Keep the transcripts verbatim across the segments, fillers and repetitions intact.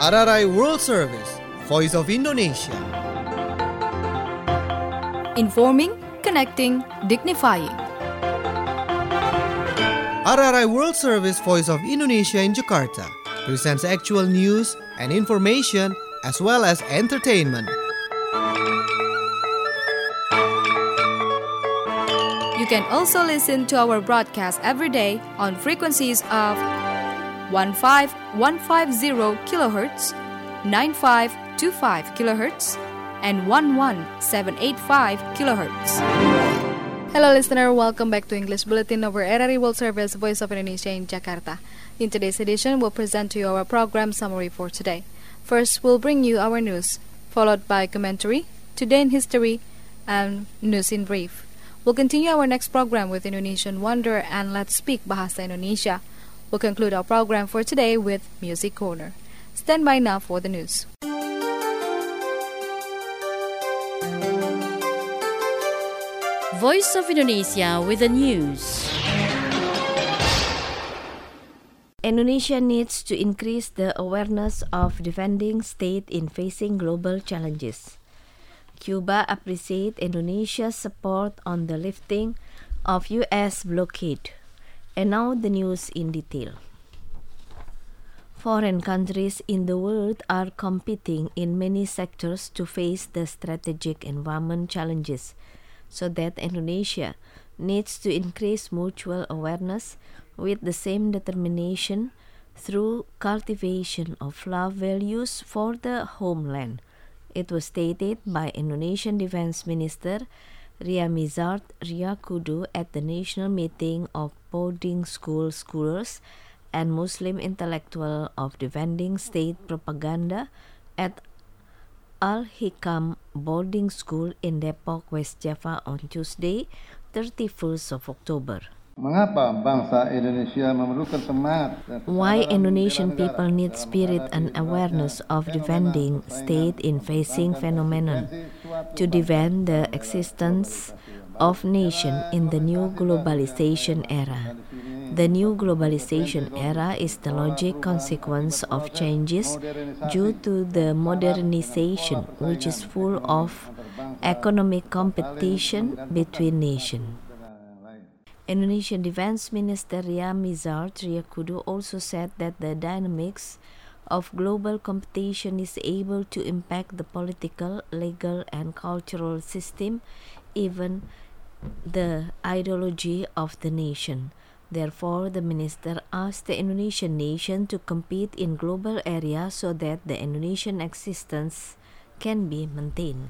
R R I World Service, Voice of Indonesia. Informing, connecting, dignifying. R R I World Service, Voice of Indonesia in Jakarta presents actual news and information as well as entertainment. You can also listen to our broadcast every day on frequencies of fifteen fifty kilohertz, ninety-five twenty-five kilohertz, and eleven seven eighty-five kilohertz. Hello listener, welcome back to English Bulletin over R R I World Service, Voice of Indonesia in Jakarta. In today's edition, we'll present to you our program summary for today. First, we'll bring you our news, followed by commentary, Today in History, and News in Brief. We'll continue our next program with Indonesian Wonder and Let's Speak Bahasa Indonesia. We'll conclude our program for today with Music Corner. Stand by now for the news. Voice of Indonesia with the news. Indonesia needs to increase the awareness of defending state in facing global challenges. Cuba appreciates Indonesia's support on the lifting of U S blockade. And now the news in detail. Foreign countries in the world are competing in many sectors to face the strategic environment challenges, so that Indonesia needs to increase mutual awareness with the same determination through cultivation of love values for the homeland. It was stated by Indonesian Defense Minister Riamizard Riyakudu at the national meeting of boarding school scholars and Muslim intellectual of defending state propaganda at Al-Hikam boarding school in Depok, West Java on Tuesday, thirty-first of October. Mengapa bangsa Indonesia memerlukan semangat? Why Indonesian people need spirit and awareness of defending state in facing phenomenon to defend the existence of nation in the new globalization era. The new globalization era is the logic consequence of changes due to the modernization, which is full of economic competition between nations. Indonesian Defense Minister Riamizard Riyakudu also said that the dynamics of global competition is able to impact the political, legal, and cultural system, even the ideology of the nation. Therefore, the minister asked the Indonesian nation to compete in global area so that the Indonesian existence can be maintained.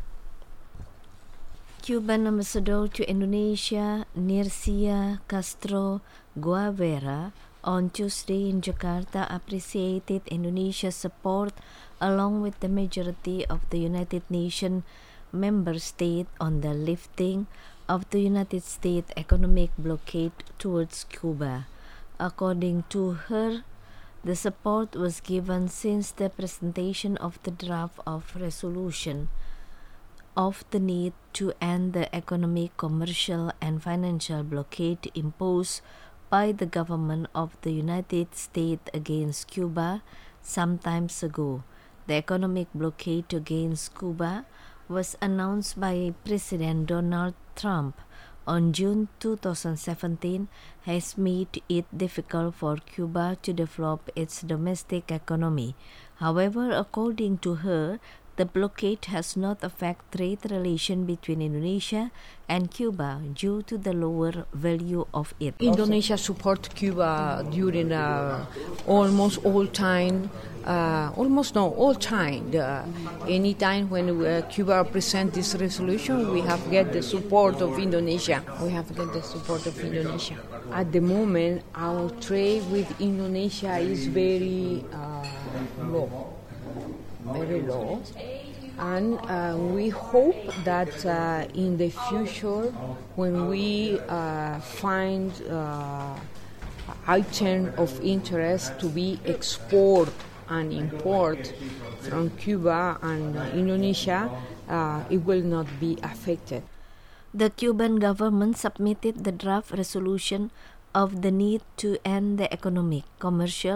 Cuban ambassador to Indonesia, Nircia Castro Guevara, on Tuesday in Jakarta appreciated Indonesia's support along with the majority of the United Nations member states on the lifting of the United States economic blockade towards Cuba. According to her, the support was given since the presentation of the draft of resolution of the need to end the economic, commercial, and financial blockade imposed by the government of the United States against Cuba some time ago. The economic blockade against Cuba was announced by President Donald Trump on June two thousand seventeen has made it difficult for Cuba to develop its domestic economy. However, according to her, the blockade has not affected trade relations between Indonesia and Cuba due to the lower value of it. Indonesia support Cuba during uh, almost all time, uh, almost no, all time. The, any time when uh, Cuba present this resolution, we have get the support of Indonesia. We have get the support of Indonesia. At the moment, our trade with Indonesia is very uh, low. very low, and uh, we hope that uh, in the future, when we uh, find uh, item of interest to be export and import from Cuba and uh, Indonesia, uh, it will not be affected. The Cuban government submitted the draft resolution of the need to end the economic, commercial,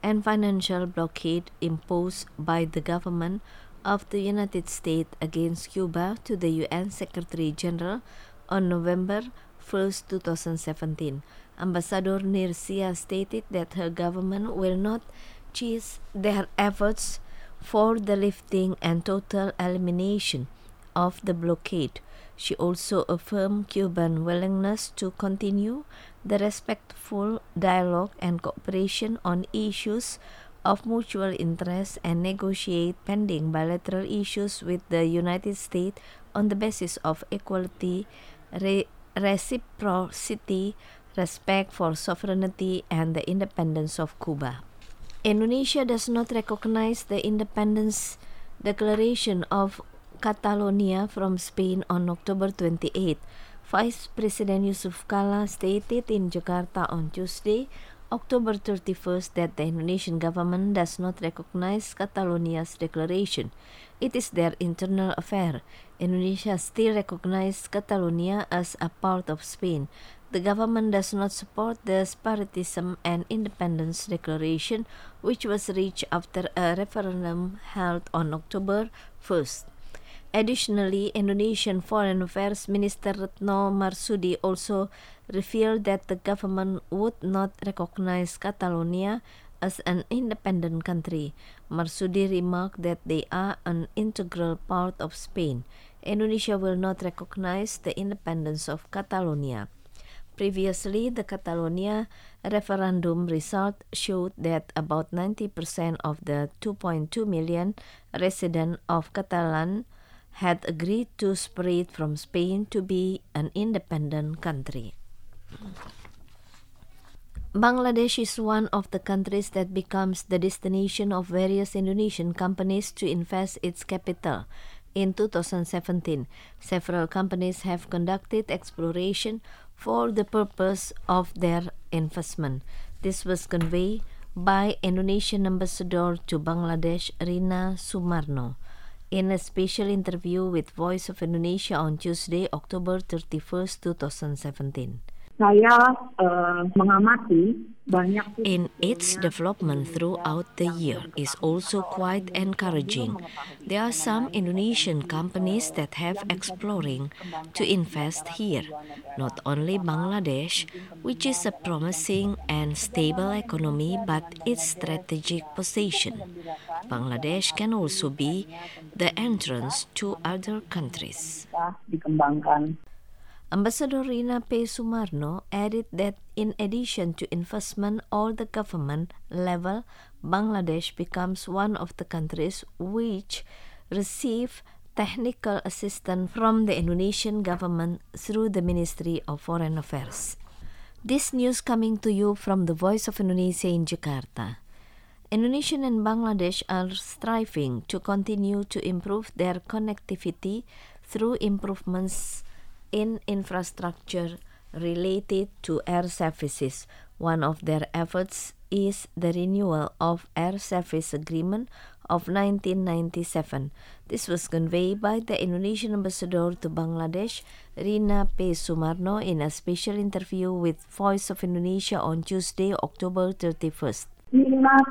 and financial blockade imposed by the government of the United States against Cuba to the U N Secretary General on November first, twenty seventeen. Ambassador Nirsia stated that her government will not cease their efforts for the lifting and total elimination of the blockade. She also affirmed Cuban willingness to continue the respectful dialogue and cooperation on issues of mutual interest and negotiate pending bilateral issues with the United States on the basis of equality, re- reciprocity, respect for sovereignty, and the independence of Cuba. Indonesia does not recognize the independence declaration of Catalonia from Spain on October twenty-eighth. Vice President Yusuf Kala stated in Jakarta on Tuesday, October thirty-first, that the Indonesian government does not recognize Catalonia's declaration. It is their internal affair. Indonesia still recognizes Catalonia as a part of Spain. The government does not support the separatism and independence declaration, which was reached after a referendum held on October first. Additionally, Indonesian Foreign Affairs Minister Retno Marsudi also revealed that the government would not recognize Catalonia as an independent country. Marsudi remarked that they are an integral part of Spain. Indonesia will not recognize the independence of Catalonia. Previously, the Catalonia referendum result showed that about ninety percent of the two point two million residents of Catalan had agreed to separate from Spain to be an independent country. Bangladesh is one of the countries that becomes the destination of various Indonesian companies to invest its capital. In two thousand seventeen, several companies have conducted exploration for the purpose of their investment. This was conveyed by Indonesian ambassador to Bangladesh, Rina Sumarno, in a special interview with Voice of Indonesia on Tuesday, October thirty-first, twenty seventeen. Saya uh, mengamati banyak in its development throughout the year is also quite encouraging. There are some Indonesian companies that have exploring to invest here, not only Bangladesh, which is a promising and stable economy, but its strategic position. Bangladesh can also be the entrance to other countries. Dikembangkan. Ambassador Rina P. Sumarno added that in addition to investment at the government level, Bangladesh becomes one of the countries which receive technical assistance from the Indonesian government through the Ministry of Foreign Affairs. This news coming to you from the Voice of Indonesia in Jakarta. Indonesia and Bangladesh are striving to continue to improve their connectivity through improvements in infrastructure related to air services. One of their efforts is the renewal of Air Service Agreement of nineteen ninety-seven. This was conveyed by the Indonesian ambassador to Bangladesh, Rina P. Sumarno, in a special interview with Voice of Indonesia on Tuesday, October thirty-first. Minat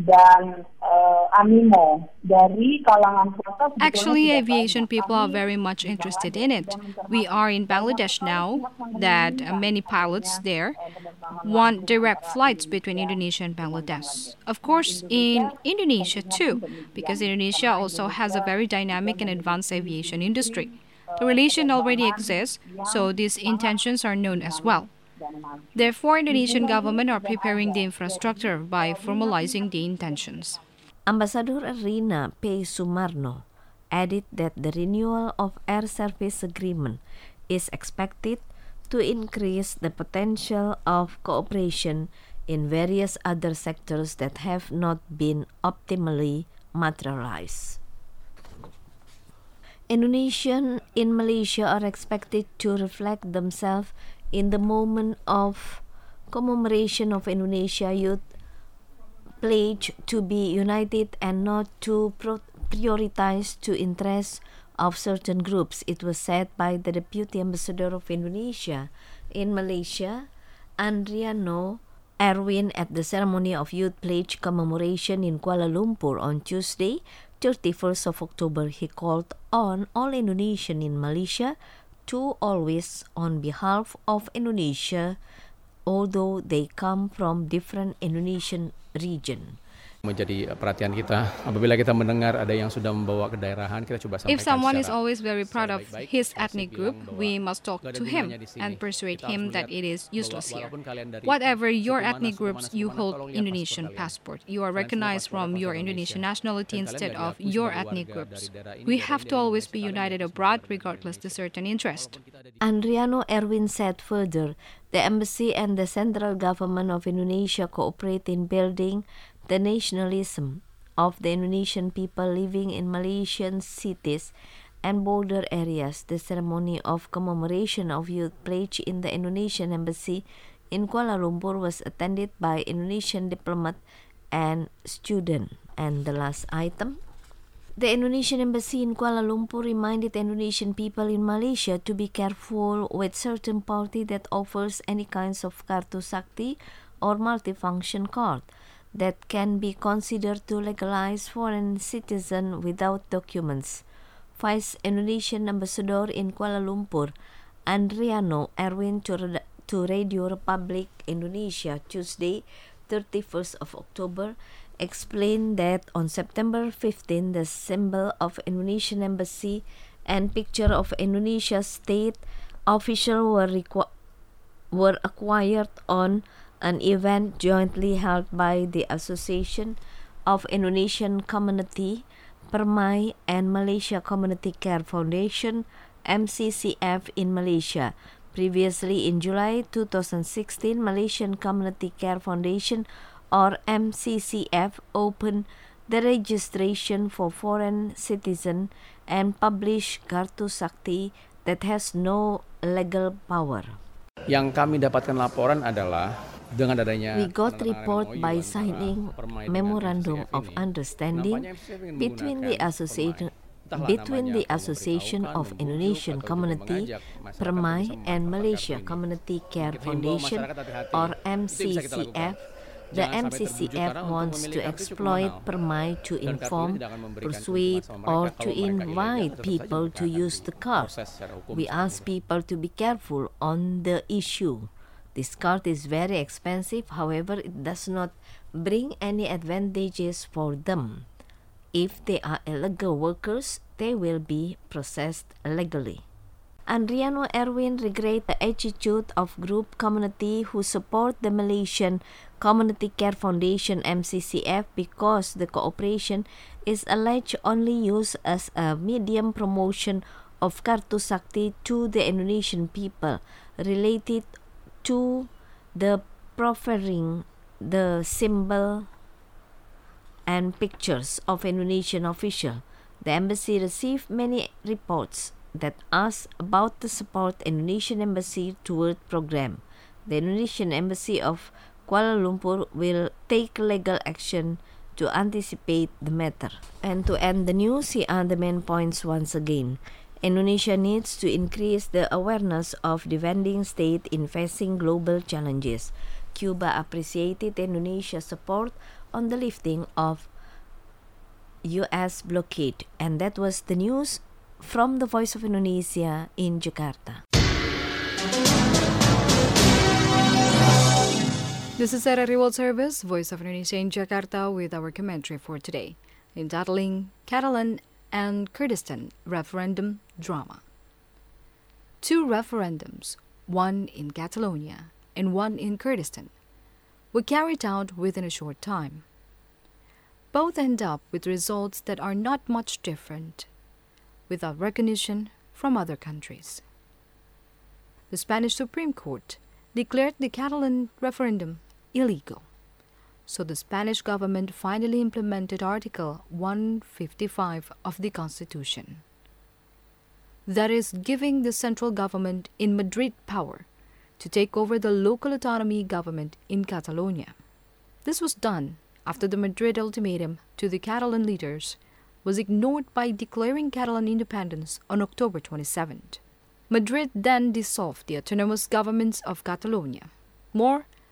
dan uh, animo dari kalangan swasta. Actually, aviation people are very much interested in it. We are in Bangladesh now, that many pilots there want direct flights between Indonesia and Bangladesh. Of course, in Indonesia too, because Indonesia also has a very dynamic and advanced aviation industry. The relation already exists, so these intentions are known as well. Therefore, Indonesian government are preparing the infrastructure by formalizing the intentions. Ambassador Rina P. Sumarno added that the renewal of air service agreement is expected to increase the potential of cooperation in various other sectors that have not been optimally materialized. Indonesians in Malaysia are expected to reflect themselves in the moment of commemoration of Indonesia Youth pledge to be united and not to pro- prioritize the interests of certain groups. It was said by the Deputy Ambassador of Indonesia in Malaysia, Andriano Erwin at the ceremony of Youth Pledge commemoration in Kuala Lumpur on Tuesday, thirty-first of October. He called on all Indonesian in Malaysia to always on behalf of Indonesia, although they come from different Indonesian region. Menjadi perhatian kita apabila kita mendengar ada yang sudah membawa kedaerahan, kita coba sampaikan. If someone is secara, always very proud of baik-baik, his ethnic group, we must talk to him and persuade him that it is useless here. Whatever your ethnic groups, you hold Indonesian passport. You are recognized from your Indonesian nationality instead of your ethnic groups. We have to always be united abroad regardless to certain interest. Andriano Erwin said further, the embassy and the central government of Indonesia cooperate in building the nationalism of the Indonesian people living in Malaysian cities and border areas. The ceremony of commemoration of Youth Pledge in the Indonesian embassy in Kuala Lumpur was attended by Indonesian diplomat and student. And the last item, the Indonesian embassy in Kuala Lumpur reminded Indonesian people in Malaysia to be careful with certain party that offers any kinds of kartu sakti or multifunction card that can be considered to legalize foreign citizen without documents. Vice Indonesian Ambassador in Kuala Lumpur, Andriano Erwin to, to Radio Republic Indonesia Tuesday, thirty-first of October, explained that on September fifteenth, the symbol of Indonesian embassy and picture of Indonesia's state official were, requ- were acquired on an event jointly held by the Association of Indonesian Community, Permai, and Malaysia Community Care Foundation, M C C F, in Malaysia. Previously, in July twenty sixteen, Malaysian Community Care Foundation, or M C C F, opened the registration for foreign citizen and published Kartu Sakti that has no legal power. Yang kami dapatkan laporan adalah dengan adanya we got report by signing memorandum of understanding between the association between the Association of Indonesian Community, Permai, and Malaysia Community Care Foundation, or M C C F. The M C C F wants to exploit Permai to inform, persuade, or to invite people to use the card. We ask people to be careful on the issue. This card is very expensive, however, it does not bring any advantages for them. If they are illegal workers, they will be processed legally. Andriano Erwin regrets the attitude of group community who support the Malaysian Community Care Foundation M C C F because the cooperation is alleged only used as a medium promotion of Kartu Sakti to the Indonesian people related to the proffering the symbol and pictures of Indonesian official. The embassy received many reports that asked about the support Indonesian embassy toward program. The Indonesian embassy of Kuala Lumpur will take legal action to anticipate the matter. And to end the news, here are the main points once again. Indonesia needs to increase the awareness of defending state in facing global challenges. Cuba appreciated Indonesia's support on the lifting of U S blockade. And that was the news from the Voice of Indonesia in Jakarta. This is R R I World Service, Voice of Indonesia in Jakarta, with our commentary for today, entitling Catalan and Kurdistan referendum drama. Two referendums, one in Catalonia and one in Kurdistan, were carried out within a short time. Both end up with results that are not much different, without recognition from other countries. The Spanish Supreme Court declared the Catalan referendum illegal, so the Spanish government finally implemented Article one fifty-five of the Constitution. That is, giving the central government in Madrid power to take over the local autonomy government in Catalonia. This was done after the Madrid ultimatum to the Catalan leaders was ignored by declaring Catalan independence on October twenty-seventh. Madrid then dissolved the autonomous governments of Catalonia. More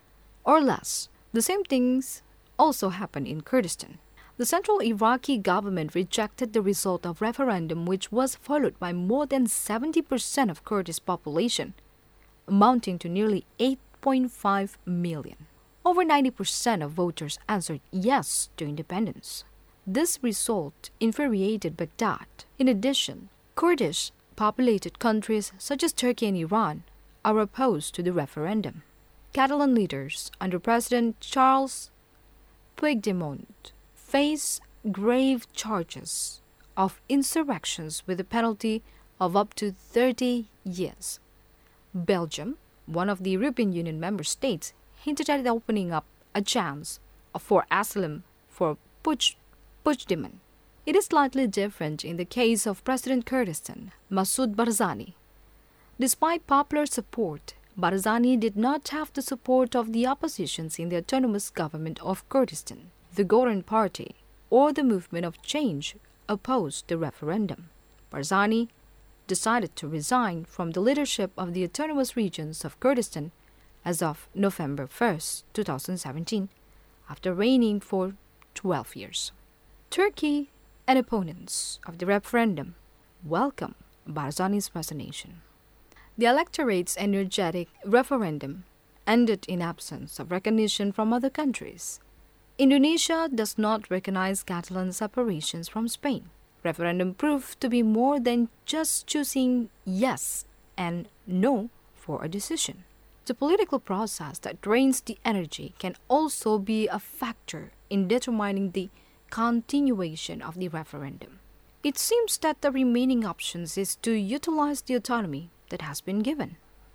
or less. The same things also happened in Kurdistan. The central Iraqi government rejected the result of referendum, which was followed by more than seventy percent of Kurdish population, amounting to nearly eight point five million. Over ninety percent of voters answered yes to independence. This result infuriated Baghdad. In addition, Kurdish populated countries such as Turkey and Iran are opposed to the referendum. Catalan leaders under President Charles Puigdemont face grave charges of insurrections with a penalty of up to thirty years. Belgium, one of the European Union member states, hinted at opening up a chance for asylum for Puig- Puigdemont. It is slightly different in the case of President Kurdistan, Masoud Barzani. Despite popular support, Barzani did not have the support of the oppositions in the autonomous government of Kurdistan. The Goran Party, or the Movement of Change, opposed the referendum. Barzani decided to resign from the leadership of the autonomous regions of Kurdistan as of November first, twenty seventeen, after reigning for twelve years. Turkey and opponents of the referendum welcome Barzani's resignation. The electorate's energetic referendum ended in absence of recognition from other countries. Indonesia does not recognize Catalan separations from Spain. Referendum proved to be more than just choosing yes and no for a decision. The political process that drains the energy can also be a factor in determining the continuation of the referendum. It seems that the remaining options is to utilize the autonomy that has been given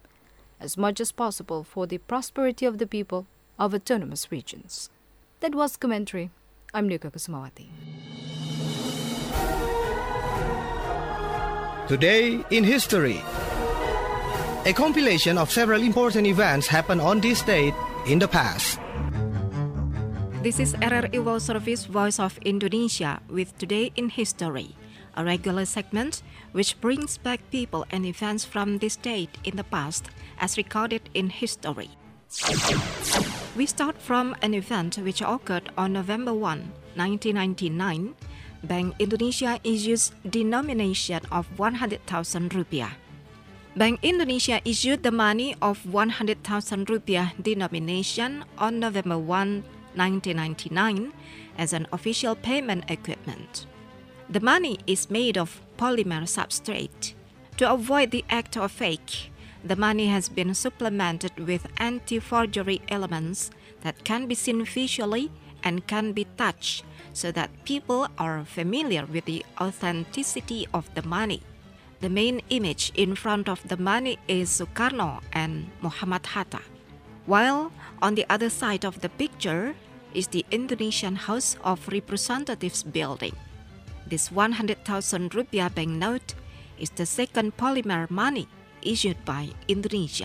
as much as possible for the prosperity of the people of autonomous regions. That was commentary. I'm Nika Kusumawati. Today in History. A compilation of several important events happened on this date in the past. This is R R I World Service Voice of Indonesia with Today in History, a regular segment which brings back people and events from this date in the past as recorded in history. We start from an event which occurred on November first, nineteen ninety-nine. Bank Indonesia issues denomination of one hundred thousand rupiah. Bank Indonesia issued the money of one hundred thousand rupiah denomination on November first, nineteen ninety-nine as an official payment equipment. The money is made of polymer substrate. To avoid the act of fake, the money has been supplemented with anti-forgery elements that can be seen visually and can be touched so that people are familiar with the authenticity of the money. The main image in front of the money is Sukarno and Muhammad Hatta, while on the other side of the picture is the Indonesian House of Representatives building. This one hundred thousand rupiah banknote is the second polymer money issued by Indonesia.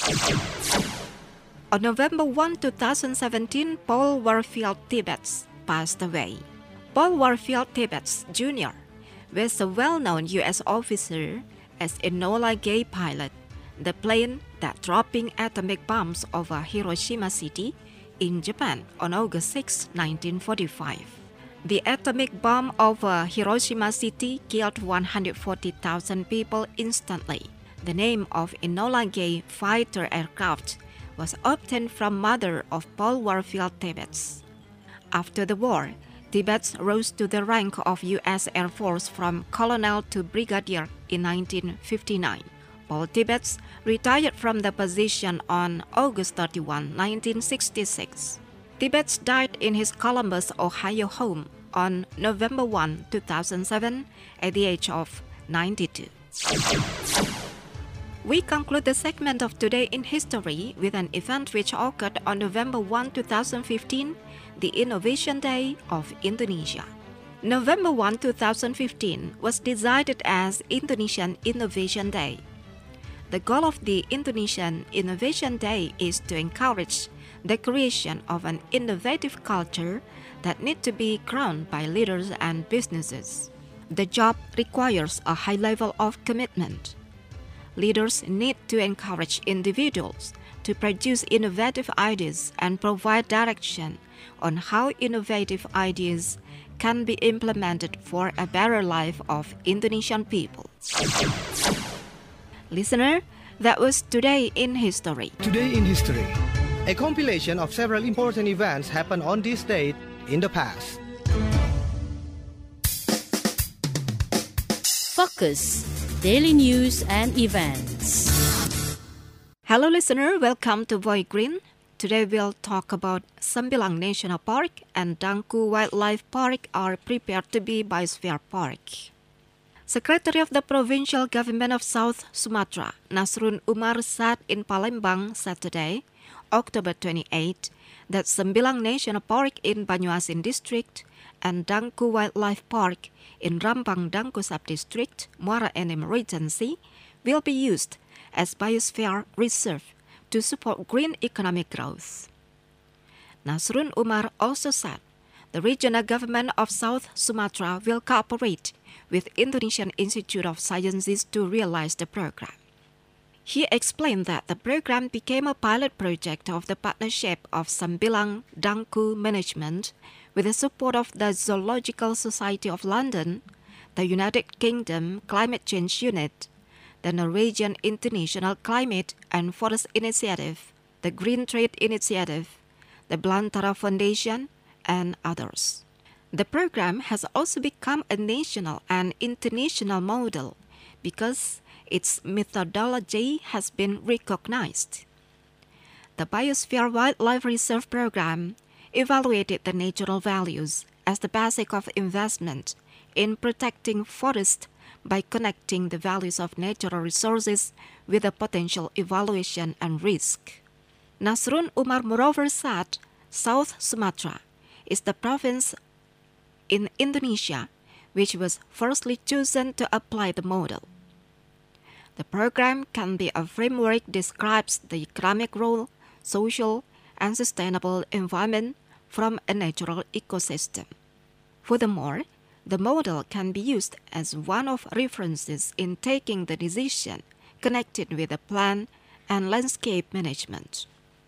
On November first, twenty seventeen, Paul Warfield Tibbets passed away. Paul Warfield Tibbets Junior was a well-known U S officer as Enola Gay pilot, the plane that dropping atomic bombs over Hiroshima City in Japan on August sixth, nineteen forty-five. The atomic bomb over Hiroshima City killed one hundred forty thousand people instantly. The name of Enola Gay fighter aircraft was obtained from mother of Paul Warfield Tibbets. After the war, Tibbets rose to the rank of U S Air Force from colonel to brigadier in nineteen fifty-nine. Paul Tibbets retired from the position on August thirty-first, nineteen sixty-six. Tibbets died in his Columbus, Ohio home on November first, two thousand seven at the age of ninety-two. We conclude the segment of Today in History with an event which occurred on November first, two thousand fifteen, the Innovation Day of Indonesia. November first, two thousand fifteen was decided as Indonesian Innovation Day. The goal of the Indonesian Innovation Day is to encourage the creation of an innovative culture that need to be grounded by leaders and businesses. The job requires a high level of commitment. Leaders need to encourage individuals to produce innovative ideas and provide direction on how innovative ideas can be implemented for a better life of Indonesian people. Listener, that was Today in History. Today in History, a compilation of several important events happened on this date in the past. Focus, daily news and events. Hello listener, welcome to Voice Green. Today we'll talk about Sembilang National Park and Dangku Wildlife Park are prepared to be Biosphere Park. Secretary of the Provincial Government of South Sumatra, Nasrun Umar said in Palembang Saturday, October twenty-eighth, that Sembilang National Park in Banyuasin District and Dangku Wildlife Park in Rambang Dangku Sub-District, Muara Enim Regency, will be used as Biosphere Reserve to support green economic growth. Nasrun Umar also said the regional government of South Sumatra will cooperate with Indonesian Institute of Sciences to realize the program. He explained that the program became a pilot project of the partnership of Sembilang Dangku Management with the support of the Zoological Society of London, the United Kingdom Climate Change Unit, the Norwegian International Climate and Forest Initiative, the Green Trade Initiative, the Belantara Foundation, and others. The program has also become a national and international model because its methodology has been recognized. The Biosphere Wildlife Reserve Program evaluated the natural values as the basis of investment in protecting forests by connecting the values of natural resources with the potential evaluation and risk. Nasrun Umar moreover said South Sumatra is the province in Indonesia which was firstly chosen to apply the model. The program can be a framework that describes the economic role, social, and sustainable environment from a natural ecosystem. Furthermore, the model can be used as one of references in taking the decision connected with the plan and landscape management.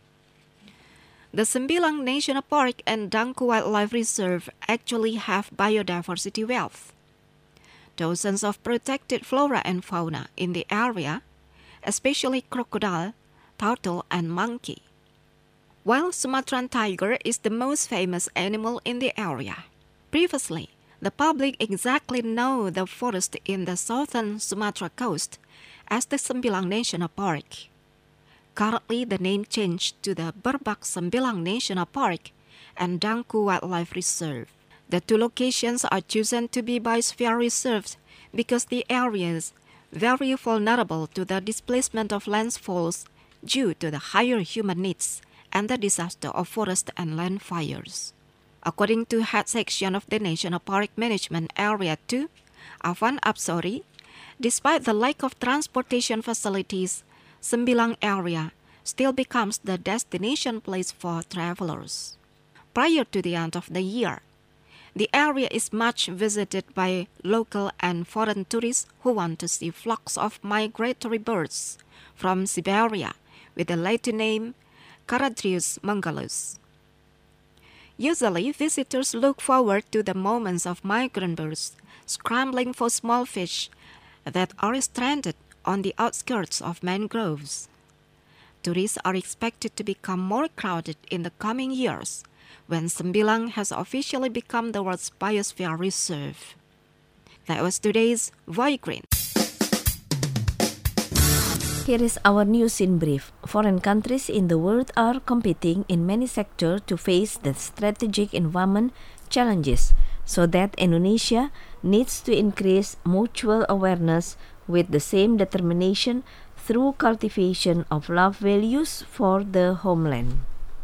The Sembilang National Park and Dangku Wildlife Reserve actually have biodiversity wealth. Dozens of protected flora and fauna in the area, especially crocodile, turtle, and monkey. While Sumatran tiger is the most famous animal in the area, previously, the public exactly know the forest in the southern Sumatra coast as the Sembilang National Park. Currently, the name changed to the Berbak Sembilang National Park and Dangku Wildlife Reserve. The two locations are chosen to be biosphere reserves because the areas very vulnerable to the displacement of landfalls due to the higher human needs and the disaster of forest and land fires. According to head section of the National Park Management Area two, Afan Absori, despite the lack of transportation facilities, Sembilang area still becomes the destination place for travelers. Prior to the end of the year, the area is much visited by local and foreign tourists who want to see flocks of migratory birds from Siberia with the Latin name Charadrius mangallus. Usually, visitors look forward to the moments of migrant birds scrambling for small fish that are stranded on the outskirts of mangroves. Tourists are expected to become more crowded in the coming years when Sembilang has officially become the world's biosphere reserve. That was today's Voice Green. Here is our news in brief. Foreign countries in the world are competing in many sectors to face the strategic environment challenges, so that Indonesia needs to increase mutual awareness with the same determination through cultivation of love values for the homeland.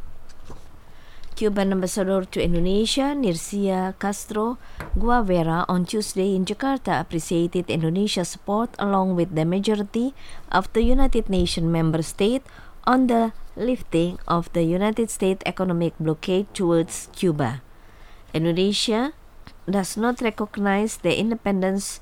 Cuban ambassador to Indonesia, Nircia Castro Guavera, on Tuesday in Jakarta appreciated Indonesia's support along with the majority of the United Nations member state on the lifting of the United States economic blockade towards Cuba. Indonesia does not recognize the independence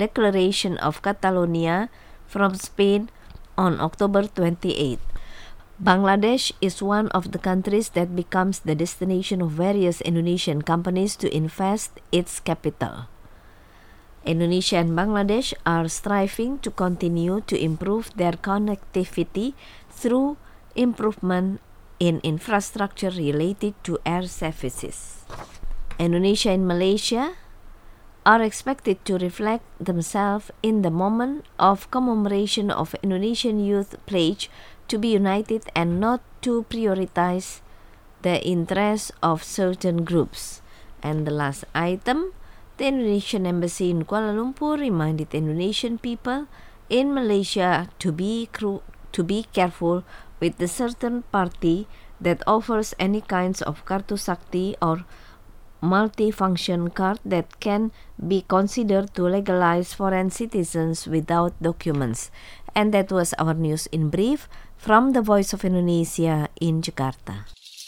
declaration of Catalonia from Spain on October twenty-eighth. Bangladesh is one of the countries that becomes the destination of various Indonesian companies to invest its capital. Indonesia and Bangladesh are striving to continue to improve their connectivity through improvement in infrastructure related to air services. Indonesia and Malaysia are expected to reflect themselves in the moment of commemoration of Indonesian Youth Pledge to be united and not to prioritize the interests of certain groups. And the last item, the Indonesian Embassy in Kuala Lumpur reminded Indonesian people in Malaysia to be cru- to be careful with the certain party that offers any kinds of kartu sakti or multifunction card that can be considered to legalize foreign citizens without documents. And that was our news in brief from the Voice of Indonesia in Jakarta.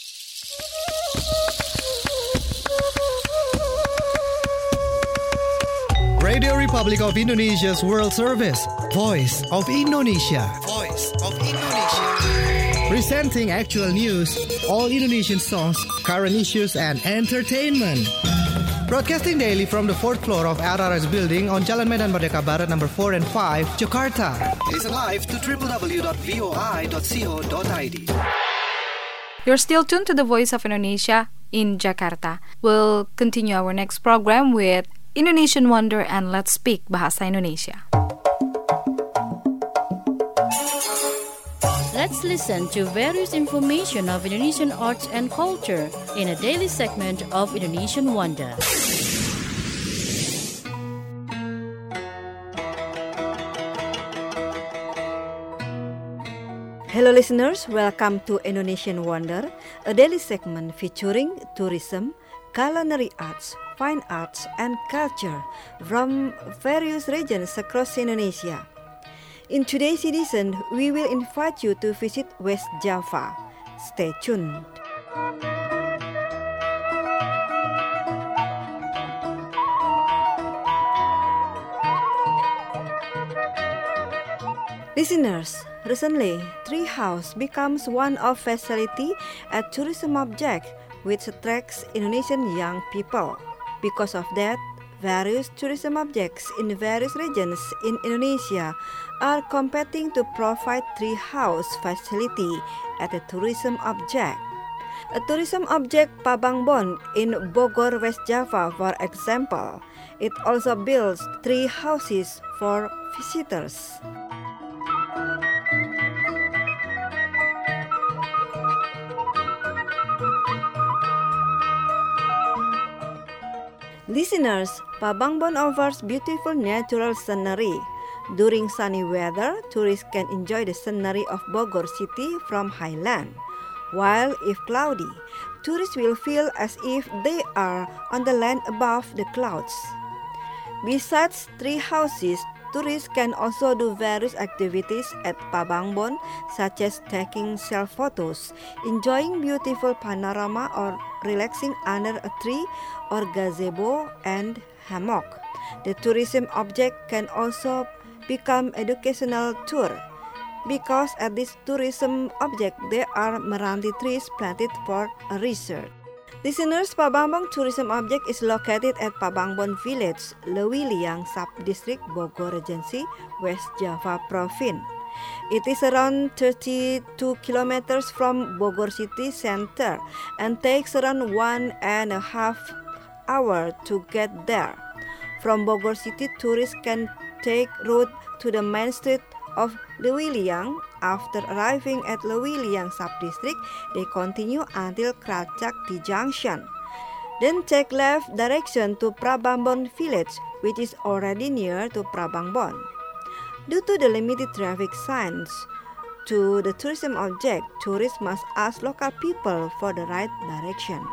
Radio Republic of Indonesia's World Service, Voice of Indonesia. Voice of Indonesia. Presenting actual news, all Indonesian songs, current issues, and entertainment. Broadcasting daily from the fourth floor of R R S building on Jalan Medan Merdeka Barat number four and five, Jakarta. Listen live to w w w dot voi dot co dot i d. You're still tuned to the Voice of Indonesia in Jakarta. We'll continue our next program with Indonesian Wonder and Let's Speak Bahasa Indonesia. Let's listen to various information of Indonesian arts and culture in a daily segment of Indonesian Wonder. Hello listeners, welcome to Indonesian Wonder, a daily segment featuring tourism, culinary arts, fine arts, and culture from various regions across Indonesia. In today's edition, we will invite you to visit West Java. Stay tuned. Listeners, recently, tree house becomes one of facility a tourism object which attracts Indonesian young people. Because of that, various tourism objects in various regions in Indonesia are competing to provide tree house facility as a tourism object. A tourism object Pabangbon in Bogor, West Java, for example, it also builds tree houses for visitors. Listeners, Pabangbon offers beautiful natural scenery. During sunny weather, tourists can enjoy the scenery of Bogor city from highland. While if cloudy, tourists will feel as if they are on the land above the clouds. Besides tree houses, tourists can also do various activities at Pabangbon, such as taking self-photos, enjoying beautiful panorama, or relaxing under a tree or gazebo and hammock. The tourism object can also become educational tour, because at this tourism object there are Meranti trees planted for research. Listeners, Pabangbon tourism object is located at Pabangbon Village, Lewiliang Sub-District, Bogor Regency, West Java Province. It is around thirty-two kilometers from Bogor city center and takes around one and a half hour to get there. From Bogor city, tourists can take route to the main street of Lewiliang. After arriving at Lewiliang Sub-District, they continue until Kracakti Junction. Then take left direction to Prabambon Village, which is already near to Prabangbon. Due to the limited traffic signs to the tourism object, tourists must ask local people for the right direction.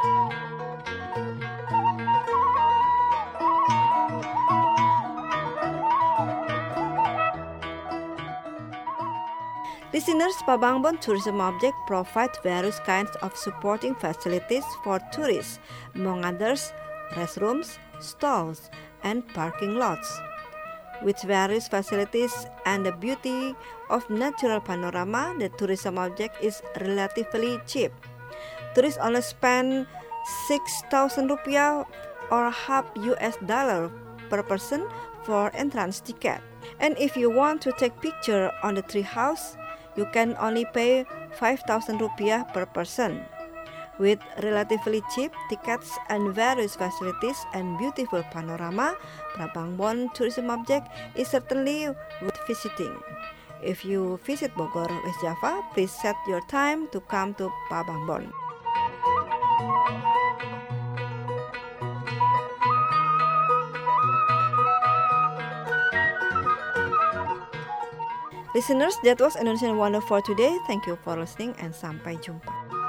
Listeners, Pabangbon tourism object provides various kinds of supporting facilities for tourists, among others, restrooms, stalls, and parking lots. With various facilities and the beauty of natural panorama, the tourism object is relatively cheap. Tourists only spend six thousand rupiah or half U S dollar per person for entrance ticket. And if you want to take picture on the tree house, you can only pay five thousand rupiah per person. With relatively cheap tickets and various facilities and beautiful panorama, Prabanggbon tourism object is certainly worth visiting. If you visit Bogor, West Java, please set your time to come to Prabanggbon. Listeners, that was Indonesian Wonder for today. Thank you for listening and sampai jumpa.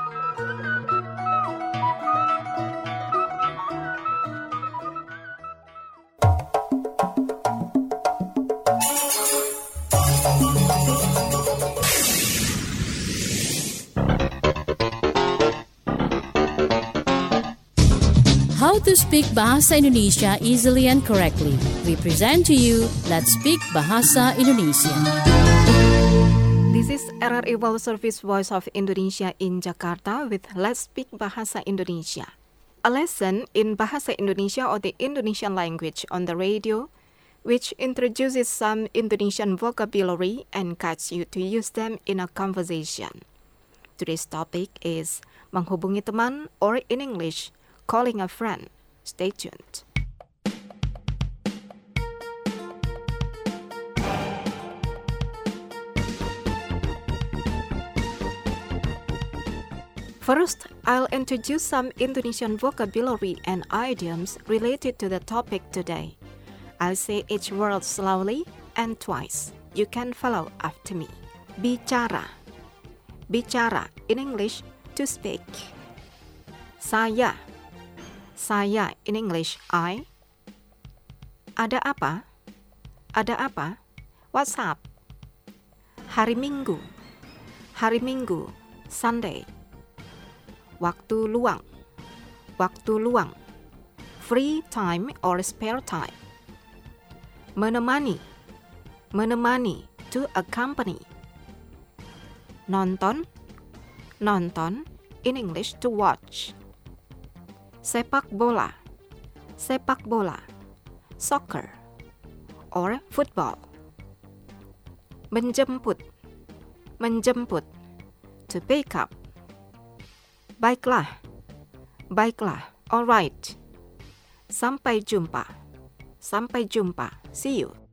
How to speak Bahasa Indonesia easily and correctly. We present to you Let's Speak Bahasa Indonesia. This is R R I World Service Voice of Indonesia in Jakarta with Let's Speak Bahasa Indonesia. A lesson in Bahasa Indonesia or the Indonesian language on the radio, which introduces some Indonesian vocabulary and guides you to use them in a conversation. Today's topic is menghubungi teman, or in English, calling a friend. Stay tuned. First, I'll introduce some Indonesian vocabulary and idioms related to the topic today. I'll say each word slowly and twice. You can follow after me. Bicara. Bicara, in English, to speak. Saya. Saya, in English, I. Ada apa? Ada apa? What's up? Hari Minggu. Hari Minggu, Sunday. Waktu luang. Waktu luang. Free time or spare time. Menemani. Menemani, to accompany. Nonton. Nonton, in English, to watch. Sepak bola. Sepak bola. Soccer or football. Menjemput. Menjemput, to pick up. Baiklah. Baiklah. Alright. Sampai jumpa. Sampai jumpa. See you.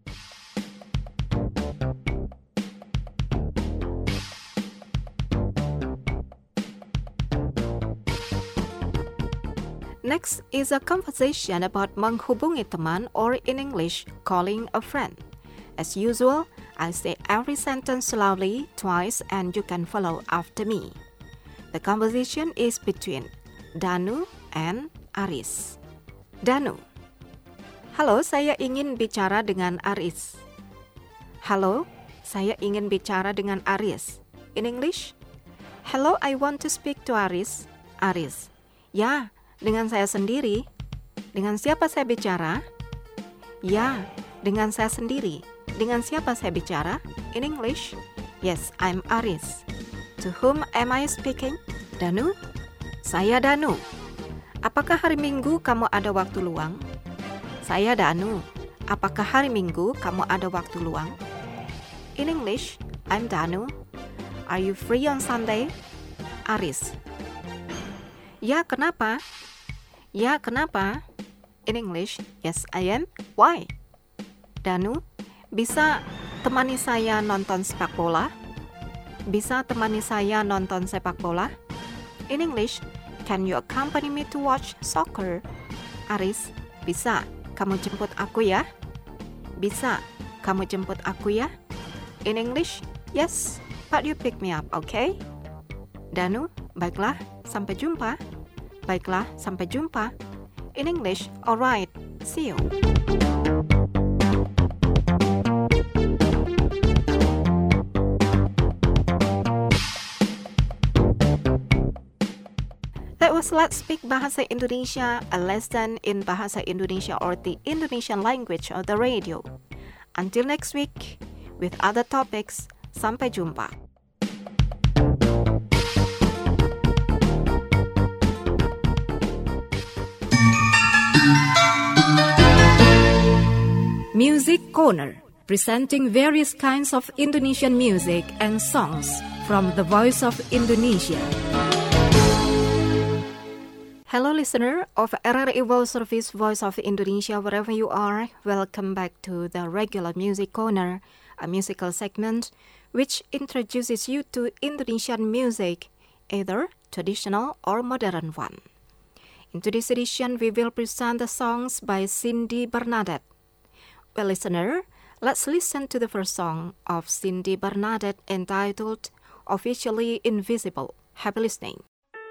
Next is a conversation about menghubungi teman, or in English, calling a friend. As usual, I say every sentence slowly, twice, and you can follow after me. The conversation is between Danu and Aris. Danu. Halo, saya ingin bicara dengan Aris. Halo, saya ingin bicara dengan Aris. In English, hello, I want to speak to Aris. Aris. Ya, dengan saya sendiri. Dengan siapa saya bicara? Ya, dengan saya sendiri. Dengan siapa saya bicara? In English, yes, I'm Aris. To whom am I speaking? Danu? Saya Danu. Apakah hari Minggu kamu ada waktu luang? Saya Danu. Apakah hari Minggu kamu ada waktu luang? In English, I'm Danu. Are you free on Sunday? Aris. Ya, kenapa? Ya, kenapa? In English, yes, I am. Why? Danu, bisa temani saya nonton sepak bola? Bisa temani saya nonton sepak bola? In English, can you accompany me to watch soccer? Aris, bisa. Kamu jemput aku ya? Bisa. Kamu jemput aku ya? In English, yes, but you pick me up, okay? Danu, baiklah, sampai jumpa. Baiklah, sampai jumpa. In English, alright, see you. That was Let's Speak Bahasa Indonesia, a lesson in Bahasa Indonesia or the Indonesian language of the radio. Until next week, with other topics, sampai jumpa. Music Corner, presenting various kinds of Indonesian music and songs from the Voice of Indonesia. Hello listener of R R I World Service Voice of Indonesia, wherever you are, welcome back to the regular Music Corner, a musical segment which introduces you to Indonesian music, either traditional or modern one. In today's edition, we will present the songs by Cindy Bernadette. Well, listener, let's listen to the first song of Cindy Bernadette entitled Officially Invisible. Happy listening.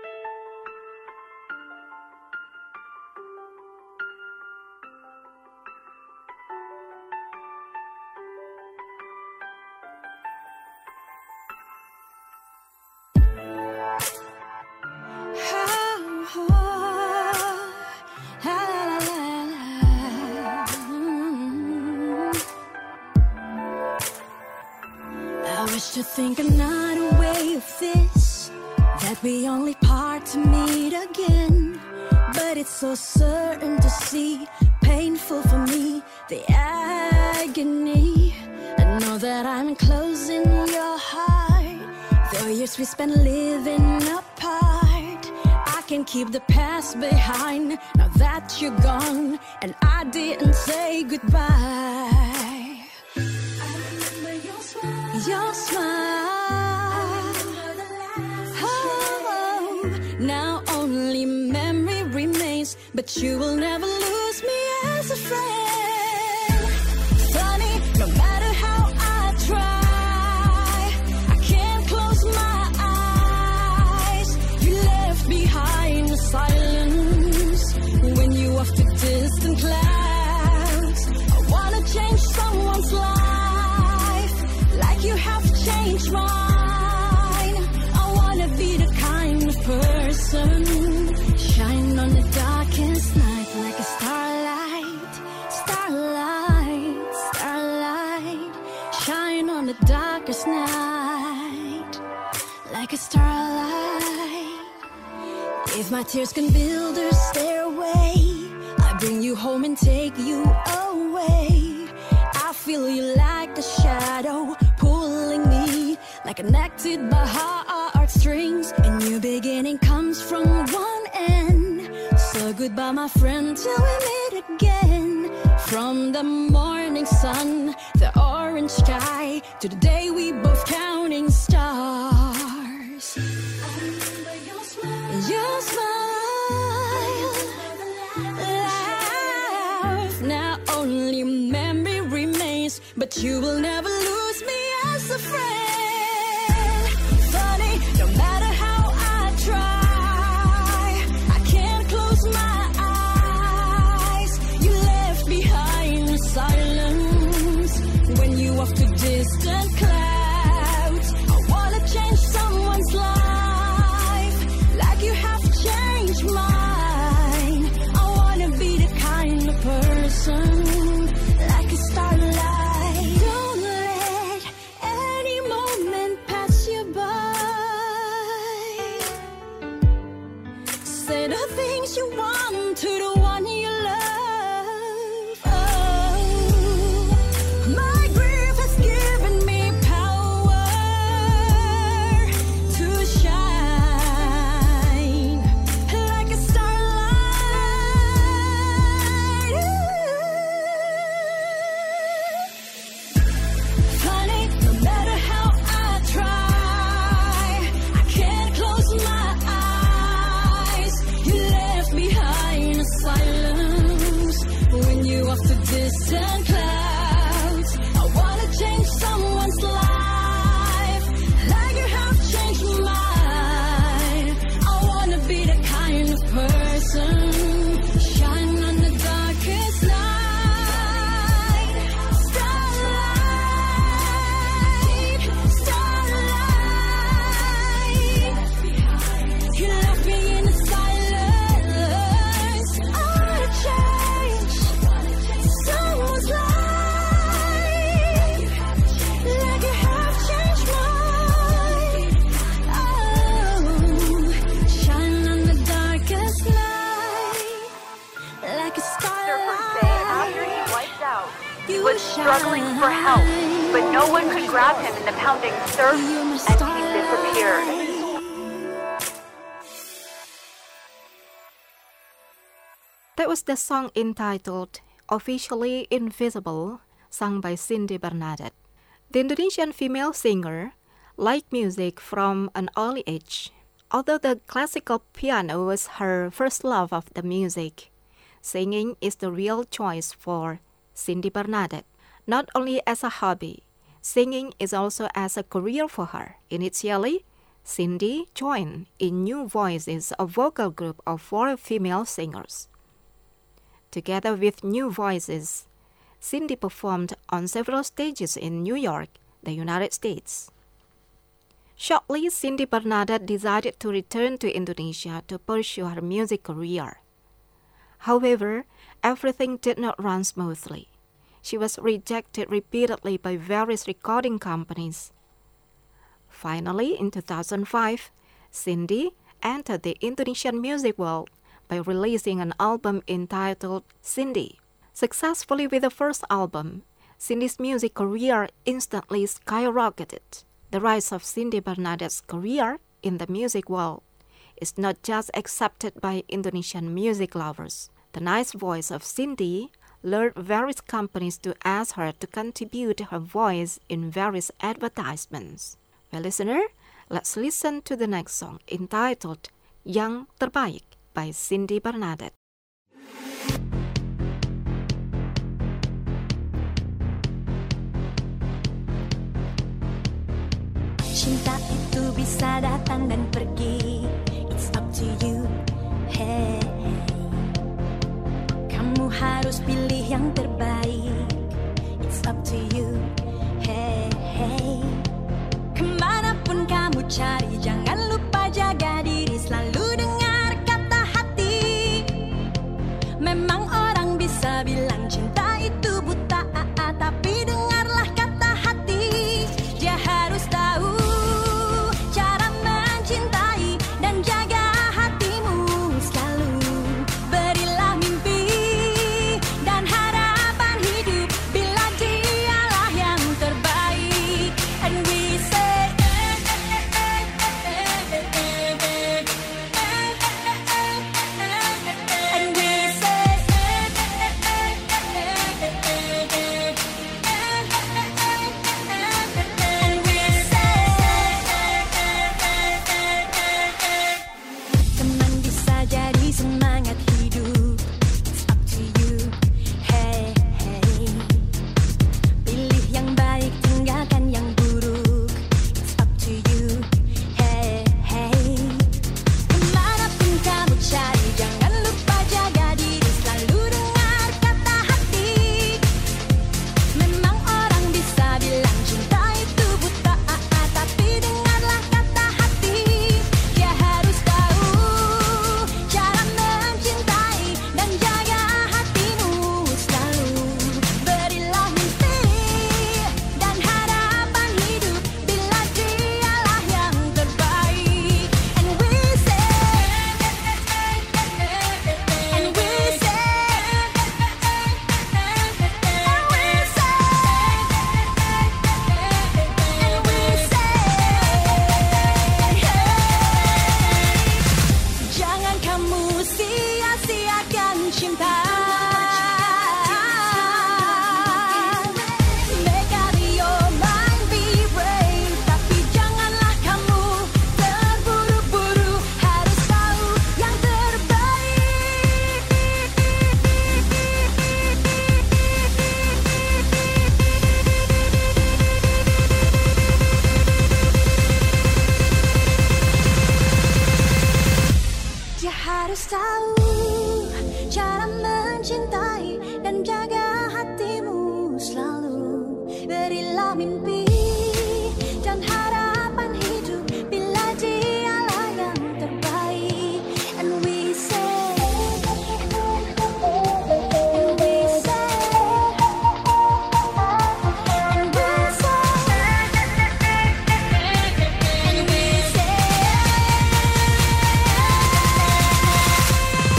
To think another way of this, that we only part to meet again. But it's so certain to see, painful for me, the agony. I know that I'm enclosing your heart. The years we spent living apart, I can keep the past behind. Now that you're gone, and I didn't say goodbye. Your smile, oh, now only memory remains, but you will never lose me as a friend. Funny, no matter how I try, I can't close my eyes. You left behind the silence when you off to distant clouds. I wanna change someone's life like you have changed mine. I wanna be the kind of person, shine on the darkest night like a starlight, starlight, starlight. Shine on the darkest night like a starlight. If my tears can build a stairway, I bring you home and take you away. I feel you like a shadow, pulling me like connected by heartstrings. A new beginning comes from one end. So goodbye, my friend, till we meet again. From the morning sun, the orange sky, to the day we both counting stars. I remember your smile, your smile, laugh. Now only memory remains, but you will never lose me as a friend. Funny, no matter how I try, I can't close my eyes. You left behind the silence when you off to distant clouds. I wanna change someone's life like you have changed mine. I wanna be the kind of person like a starlight. Don't let any moment struggling for help, but no one could grab him in the pounding surf, and he disappeared. That was the song entitled Officially Invisible, sung by Cindy Bernadette. The Indonesian female singer liked music from an early age. Although the classical piano was her first love of the music, singing is the real choice for Cindy Bernadette. Not only as a hobby, singing is also as a career for her. Initially, Cindy joined in New Voices, a vocal group of four female singers. Together with New Voices, Cindy performed on several stages in New York, the United States. Shortly, Cindy Bernadette decided to return to Indonesia to pursue her music career. However, everything did not run smoothly. She was rejected repeatedly by various recording companies. Finally, in two thousand five, Cindy entered the Indonesian music world by releasing an album entitled Cindy. Successfully with the first album, Cindy's music career instantly skyrocketed. The rise of Cindy Bernadette's career in the music world is not just accepted by Indonesian music lovers. The nice voice of Cindy lured various companies to ask her to contribute her voice in various advertisements. Well, listener, let's listen to the next song entitled Yang Terbaik by Cindy Bernadette. Cinta itu bisa datang dan pergi. It's up to you. Hey, kamu harus pilih yang terbaik. It's up to you. Hey, hey, kemanapun kamu cari, jangan lupa jaga diri. Selalu dengar kata hati. Memang orang bisa bilang cinta itu buta, tapi dengarlah kata hati. Dia harus tahu cara mencintai dan jaga hatimu selalu. Berilah mimpi dan harapan hidup bila dialah yang terbaik. And we say and we say and we teman bisa jadi semangat hidup. It's up to you. Hey, hey, pilih yang baik, tinggalkan yang buruk. It's up to you. Hey, hey, kemanapun kamu cari, jangan lupa jaga diri. Selalu dengar kata hati. Memang orang bisa bilang cinta itu buta, tapi dengarlah kata hati. Dia harus tahu cara mencintai dan jaga hatimu selalu. Berilah mimpi dan harapan hidup bila dialah yang terbaik. And we say and we say and we say and we say jangan kamu sia-siakan cinta. Make up your mind, be brave, tapi janganlah kamu terburu-buru. Harus tahu yang terbaik. Dia harus tahu cara mencintai dan jaga hatimu selalu. Berilah mimpi dan harapan hidup bila dialah yang terbaik. And we say and we say and we say and we say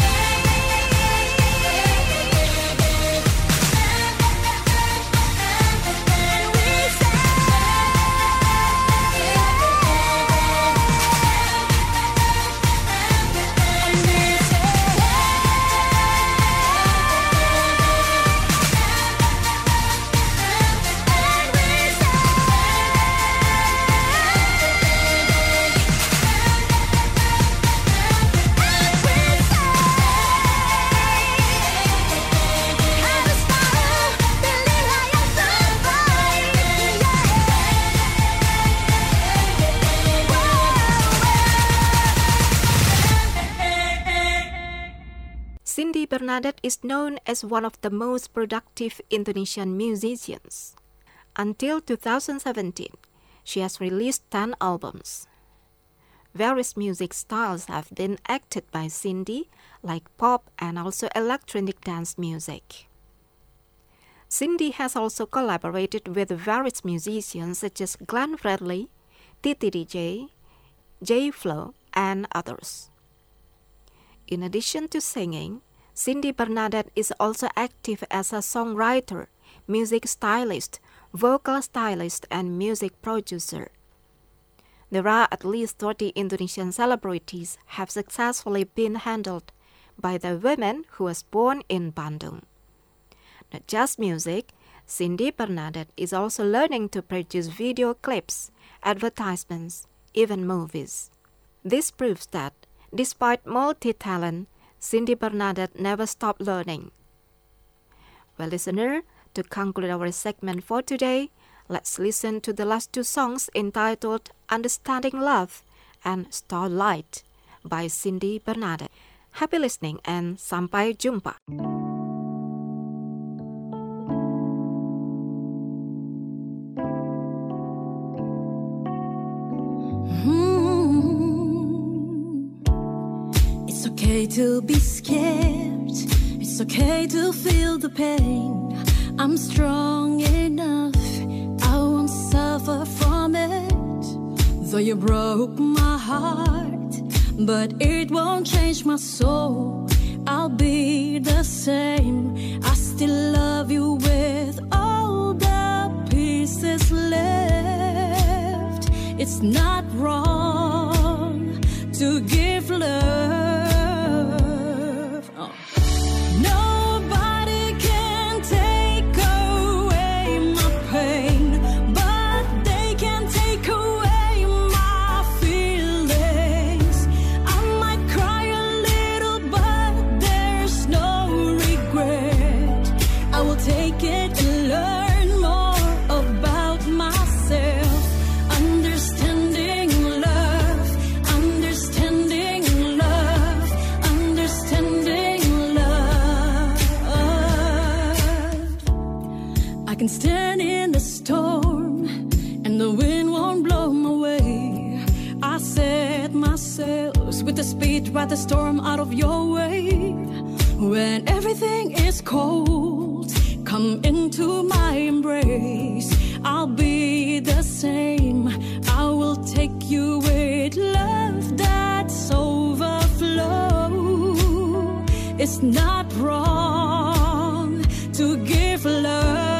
Bernadette is known as one of the most productive Indonesian musicians. Until two thousand seventeen, she has released ten albums. Various music styles have been acted by Cindy, like pop and also electronic dance music. Cindy has also collaborated with various musicians such as Glenn Fredly, Titi D J, J-Flow, and others. In addition to singing, Cindy Bernadette is also active as a songwriter, music stylist, vocal stylist, and music producer. There are at least thirty Indonesian celebrities have successfully been handled by the women who was born in Bandung. Not just music, Cindy Bernadette is also learning to produce video clips, advertisements, even movies. This proves that, despite multi-talent, Cindy Bernadette never stopped learning. Well, listener, to conclude our segment for today, let's listen to the last two songs entitled Understanding Love and Starlight by Cindy Bernadette. Happy listening and sampai jumpa. It's okay to be scared. It's okay to feel the pain. I'm strong enough. I won't suffer from it. Though you broke my heart, but it won't change my soul. I'll be the same. I still love you with all the pieces left. It's not wrong to give love. Oh. Nobody can take away my pain, but they can take away my feelings. I might cry a little, but there's no regret. I will take it and learn more about myself. Understanding love, understanding love, understanding love. I can stand in the storm and the wind won't blow me away. I set my sails with the speed, ride the storm out of your way. When everything is cold, come into my embrace. I'll be the same. I will take you with love that's overflow. It's not wrong to give love.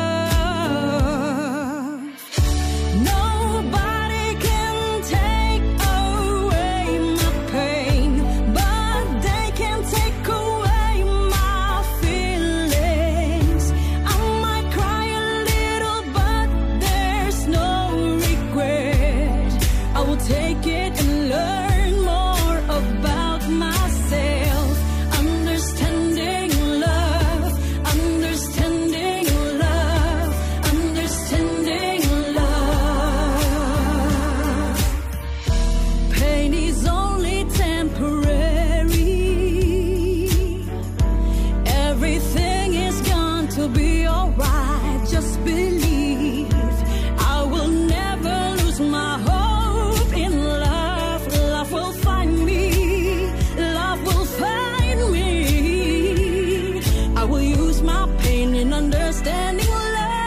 Nobody can take away my pain, but they can take away my feelings. I might cry a little, but there's no regret. I will take it and learn more about myself. Understanding love, understanding love, understanding love. Pain is only temporary. Everything is going to be alright. Just believe. I will never lose my hope in love. Love will find me. Love will find me. I will use my pain in understanding love.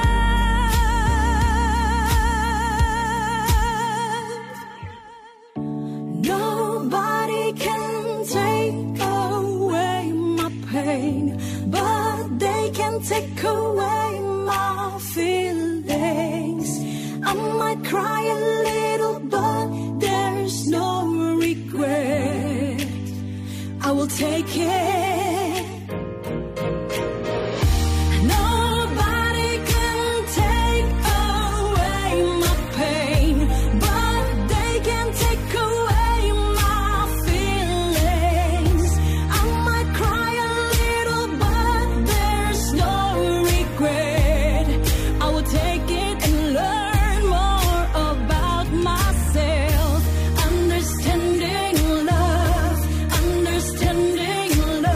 Nobody can take away my pain, but they can take away my feelings. I might cry a little, but there's no regret. I will take it. Nobody can take away my pain, but they can take away my feelings. I might cry a little, but there's no regret. I will take it and learn more about myself. Understanding love, understanding love.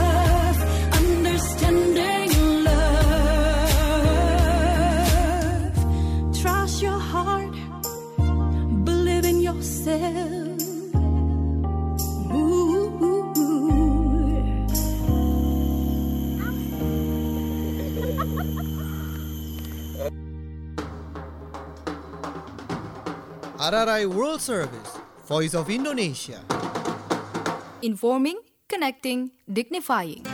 R R I World Service, Voice of Indonesia. Informing, connecting, dignifying.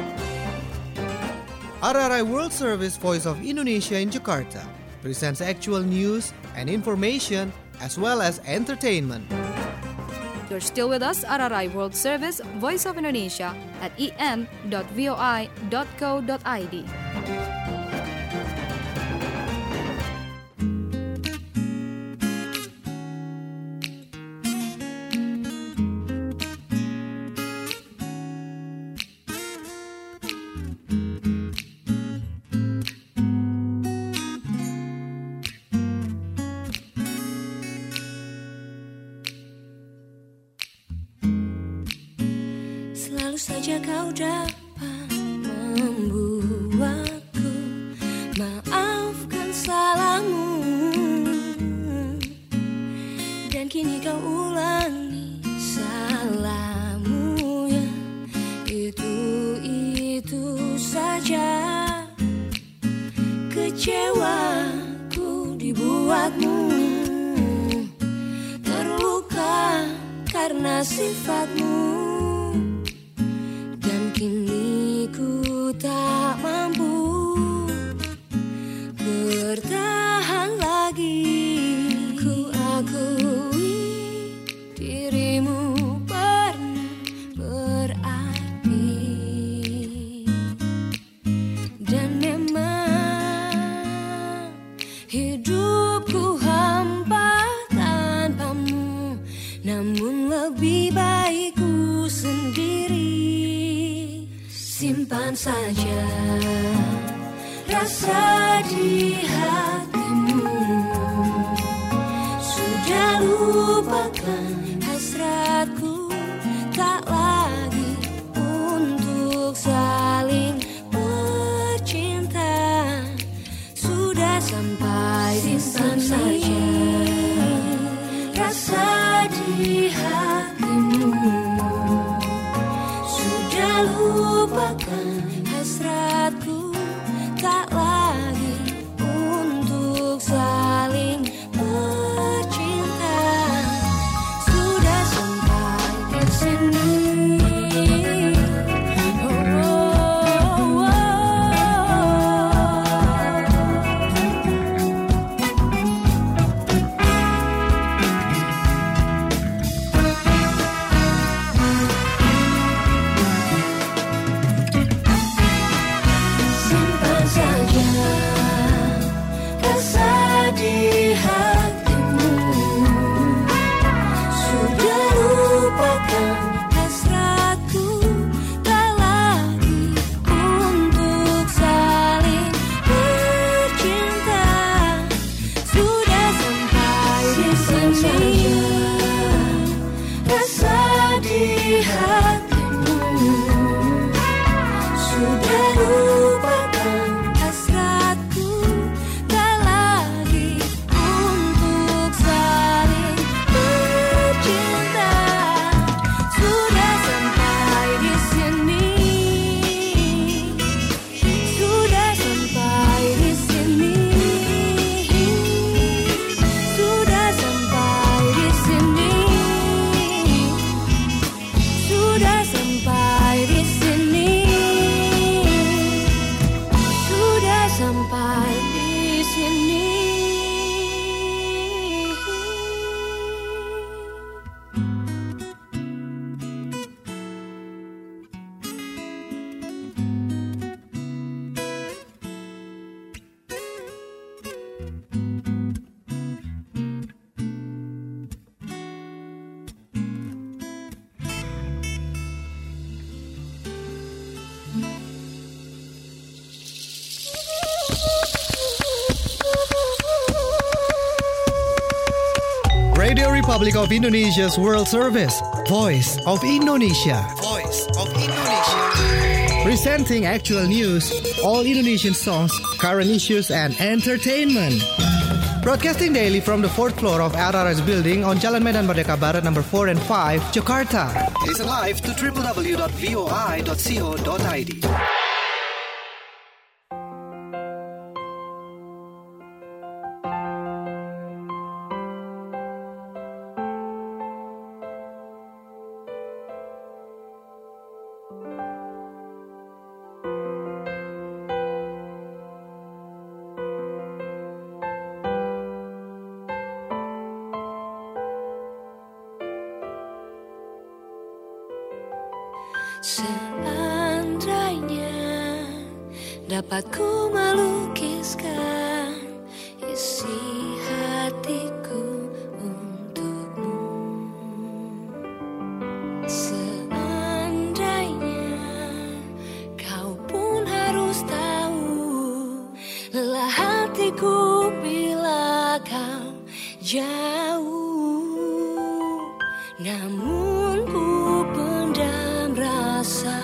R R I World Service, Voice of Indonesia in Jakarta presents actual news and information as well as entertainment. You're still with us, R R I World Service, Voice of Indonesia at e m dot voi dot co dot i d. Selalu saja kau dapat membuatku maafkan salahmu, dan kini kau ulangi salahmu ya, itu-itu saja. Kecewaku dibuatmu, terluka karena sifatmu. Kini ku tak mampu bertahan lagi. Ku akui dirimu pernah berarti, dan memang hidupku hampa tanpamu. Namun lebih baik ku sendiri. Simpan saja rasa di hatimu, sudah lupakan hasratku, tak lagi untuk saling bercinta. Sudah sampai di sini, rasa di hatimu, lupakan hasratku, tak lagi untuk saling bercinta. Sudah sampai di sini. Radio Republic of Indonesia's World Service, Voice of Indonesia. Voice of Indonesia. Presenting actual news, all Indonesian songs, current issues, and entertainment. Broadcasting daily from the fourth floor of R R S building on Jalan Medan Merdeka Barat number four and five, Jakarta. Listen live to w w w dot voi dot co dot i d. Seandainya dapat ku melukiskan isi hatiku untukmu. Seandainya kau pun harus tahu lelah hatiku bila kau jauh, namun ku pendam rasa.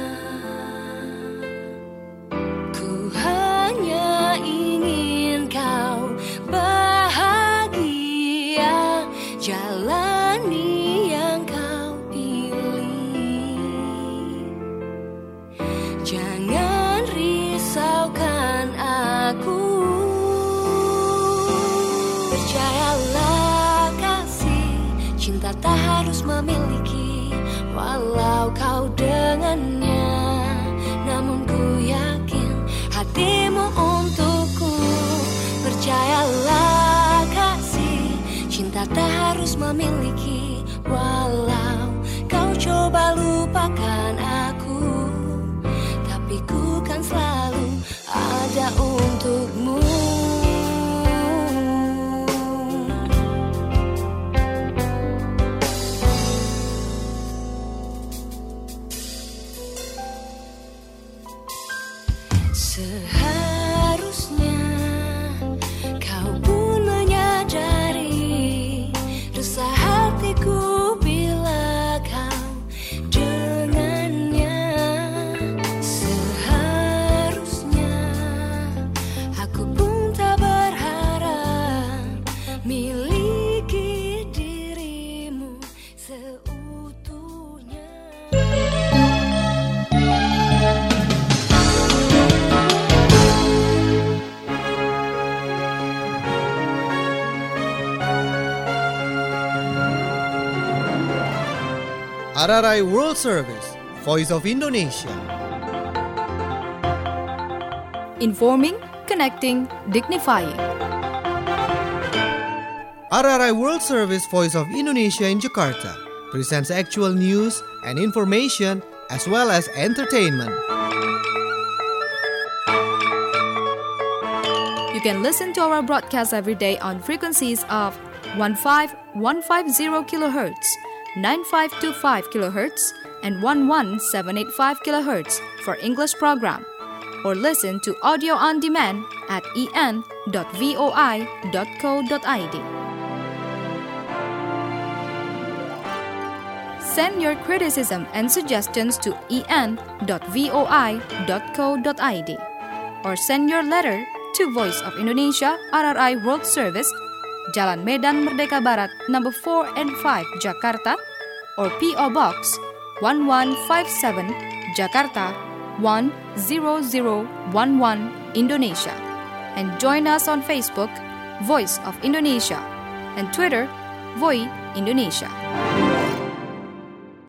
Ku hanya ingin kau bahagia, jalani yang kau pilih. Jangan risaukan aku. Percayalah kasih, cinta tak harus memiliki, walau kau dengannya. Namun ku yakin hatimu untukku. Percayalah kasih, cinta tak harus memiliki, walau kau coba lupakan aku, tapi ku kan selalu ada untukmu. Seharusnya kau pun menyadari resah hatiku bila kau dengannya. Seharusnya aku pun tak berharap miliki dirimu seutuhnya. R R I World Service, Voice of Indonesia. Informing, connecting, dignifying. R R I World Service, Voice of Indonesia in Jakarta presents actual news and information as well as entertainment. You can listen to our broadcast every day on frequencies of fifteen fifty kilohertz, ninety-five twenty-five kilohertz, and eleven seven eighty-five kilohertz for English program, or listen to audio on demand at e n dot voi dot co dot i d. Send your criticism and suggestions to e n dot voi dot co dot i d, or send your letter to Voice of Indonesia R R I World Service, Jalan Medan Merdeka Barat, number four and five, Jakarta, or P O Box one one five seven, Jakarta one zero zero one one, Indonesia. And join us on Facebook, Voice of Indonesia, and Twitter, Voi Indonesia.